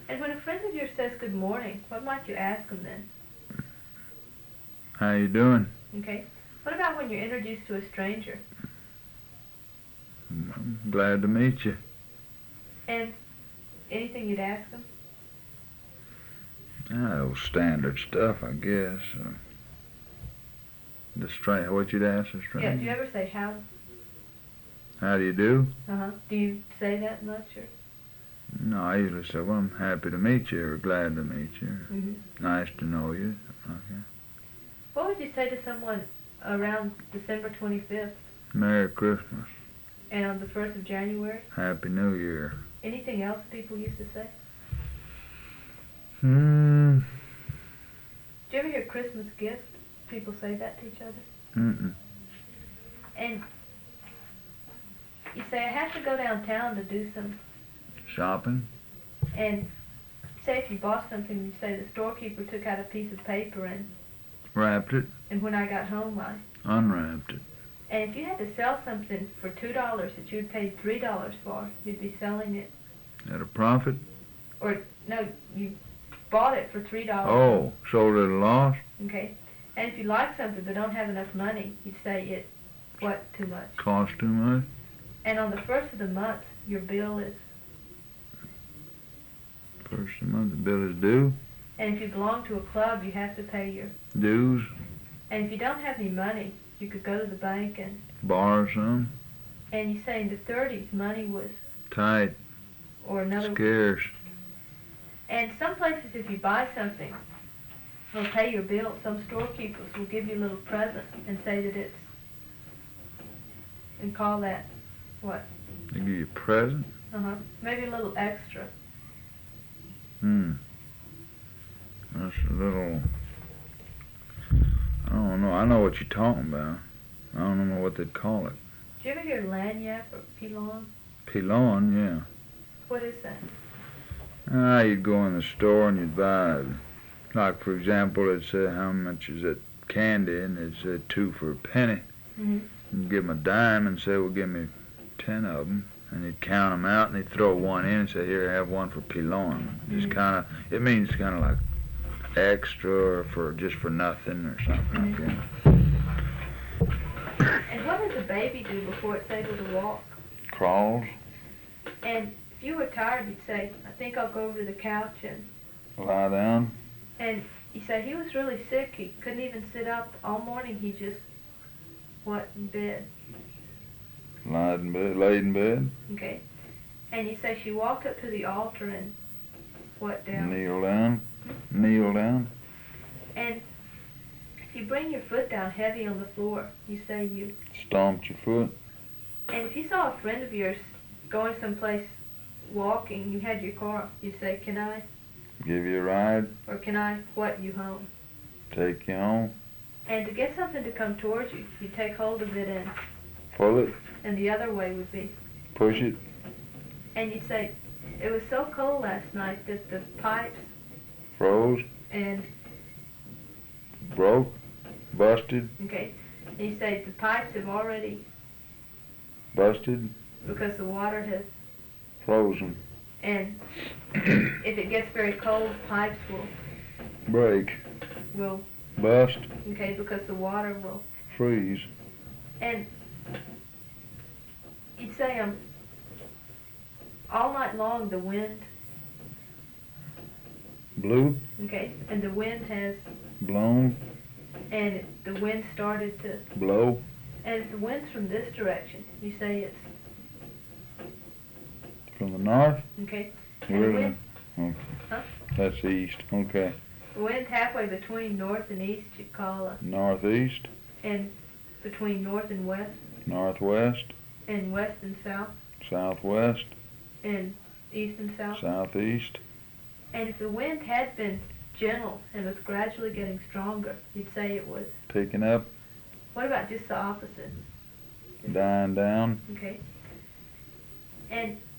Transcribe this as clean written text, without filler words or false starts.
And when a friend of yours says good morning, what might you ask them then? How you doing? Okay. What about when you're introduced to a stranger? I'm glad to meet you. And anything you'd ask them? Oh, standard stuff, I guess. What you'd ask a stranger? Yeah, do you ever say how? How do you do? Uh-huh. Do you say that much or? No, I usually say, well, I'm happy to meet you, or glad to meet you, or Mm-hmm. nice to know you. Okay. What would you say to someone around December 25th Merry Christmas. and on the 1st of January? Happy New Year. Anything else people used to say? Hmm. Do you ever hear Christmas gift? People say that to each other. Mm-mm. And you say, I have to go downtown to do some. Shopping? And say if you bought something, you say the storekeeper took out a piece of paper Wrapped it? and when I got home I. Unwrapped it. And if you had to sell something for $2 that you'd paid $3 for, you'd be selling it. At a profit? Or, no, you bought it for $3. Oh, sold at a loss? Okay. And if you like something but don't have enough money, you'd say it, what, too much. Cost too much? And on the first of the month, your bill is. First of the month, the bill is due? And if you belong to a club, you have to pay your. Dues? And if you don't have any money, you could go to the bank and. Borrow some? And you say in the 30s, money was. Tight. Or another. Scarce. And some places, if you buy something, they'll pay your bill. Some storekeepers will give you a little present and say that it's. And call that. What? They give you a present? Uh-huh. Maybe a little extra. That's a little... I don't know. I know what you're talking about. I don't know what they'd call it. Do you ever hear lagniappe or pilon? Pilon, yeah. What is that? You'd go in the store and you'd buy, like for example, it'd say how much is that candy, and it'd say 2 for a penny. Mm-hmm. You'd give them a dime and say, well, give me 10 of them. And he'd count them out, and he'd throw one in and say, here, have one for pilon. Just kind of, it means kind of like extra or for just for nothing or something like that. And what does a baby do before it's able to walk? Crawls. And if you were tired, you'd say, I think I'll go over to the couch and. Lie down. And you say he was really sick. He couldn't even sit up all morning. He just, in bed. Laid in bed. Okay. And you say she walked up to the altar and down? Kneel down. Kneel down. And if you bring your foot down heavy on the floor, you say you. Stomped your foot. And if you saw a friend of yours going someplace walking, you had your car, you say, can I? Give you a ride. Or can I, you home? Take you home. And to get something to come towards you, you take hold of it and. Pull it. And the other way would be. Push it. And you'd say, it was so cold last night that the pipes. Froze. And. Broke. Busted. Okay. And you say, the pipes have already. Busted. Because the water has. Frozen. And if it gets very cold, pipes will. Break. Will. Bust. Okay, because the water will. Freeze. And you'd say, all night long the wind. Blew. Okay, and the wind has. Blown. And the wind started to. Blow. And if the wind's from this direction, you say it's. From the north? Okay. And the wind. Okay. Huh? That's east. Okay. The wind halfway between north and east you call a. Northeast. And between north and west. Northwest. And west and south. Southwest. And east and south. Southeast. And if the wind had been gentle and was gradually getting stronger, you'd say it was. Picking up. What about just the opposite? Dying down. Okay. And